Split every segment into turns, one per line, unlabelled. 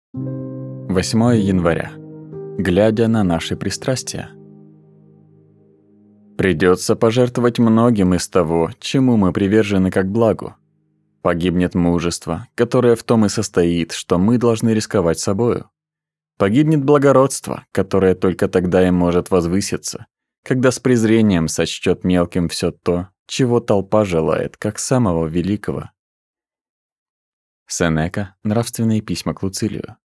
8 января. Глядя на наши пристрастия. Придётся пожертвовать многим из того, чему мы привержены как благу. Погибнет мужество, которое в том и состоит, что мы должны рисковать собою. Погибнет благородство, которое только тогда и может возвыситься, когда с презрением сочтёт мелким всё то, чего толпа желает, как самого великого. Сенека. Нравственные письма к Луцилию.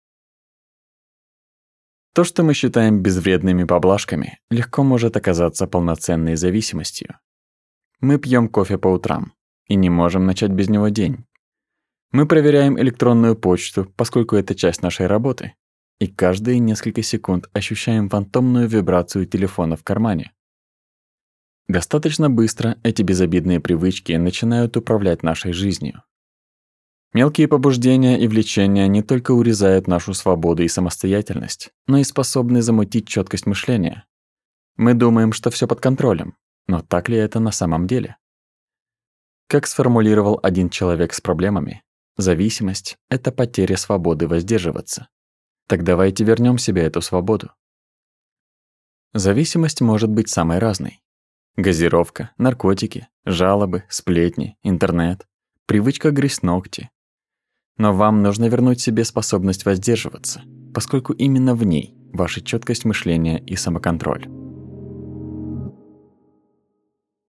То, что мы считаем безвредными поблажками, легко может оказаться полноценной зависимостью. Мы пьём кофе по утрам и не можем начать без него день. Мы проверяем электронную почту, поскольку это часть нашей работы, и каждые несколько секунд ощущаем фантомную вибрацию телефона в кармане. Достаточно быстро эти безобидные привычки начинают управлять нашей жизнью. Мелкие побуждения и влечения не только урезают нашу свободу и самостоятельность, но и способны замутить чёткость мышления. Мы думаем, что всё под контролем, но так ли это на самом деле? Как сформулировал один человек с проблемами, зависимость – это потеря свободы воздерживаться. Так давайте вернём себе эту свободу. Зависимость может быть самой разной. Газировка, наркотики, жалобы, сплетни, интернет, привычка грызть ногти. Но вам нужно вернуть себе способность воздерживаться, поскольку именно в ней ваша чёткость мышления и самоконтроль.